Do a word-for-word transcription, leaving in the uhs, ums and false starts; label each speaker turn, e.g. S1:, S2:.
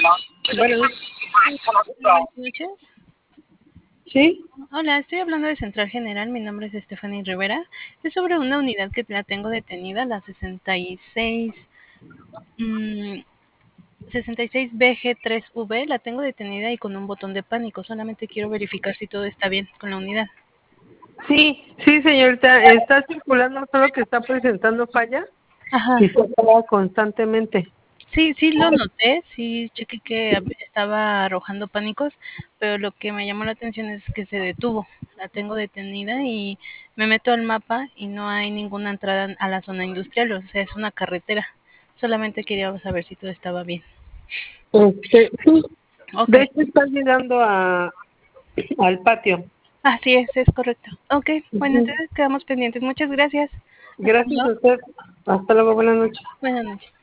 S1: Bueno,
S2: Buenas noches.
S1: sí,
S2: Hola, estoy hablando de Central General. Mi nombre es Stephanie Rivera. Es sobre una unidad que la tengo detenida, la sesenta y seis, mm, sesenta y seis B G tres V. La tengo detenida y con un botón de pánico. Solamente quiero verificar si todo está bien con la unidad.
S1: sí, sí, señorita, está circulando, solo que está presentando falla
S2: Ajá.
S1: y se acaba constantemente.
S2: Sí, sí lo noté, sí chequé que hab- estaba arrojando pánicos, pero lo que me llamó la atención es que se detuvo. La tengo detenida y me meto al mapa y no hay ninguna entrada a la zona industrial, o sea, es una carretera. Solamente quería saber si todo estaba bien.
S1: Este, sí,
S2: Ok,
S1: de hecho está llegando a al patio.
S2: así es, es correcto. Ok, bueno,
S1: Ujú.
S2: entonces quedamos pendientes. Muchas gracias. Hasta
S1: Gracias
S2: luego.
S1: a usted. Hasta luego, buenas noches.
S2: Buenas noches.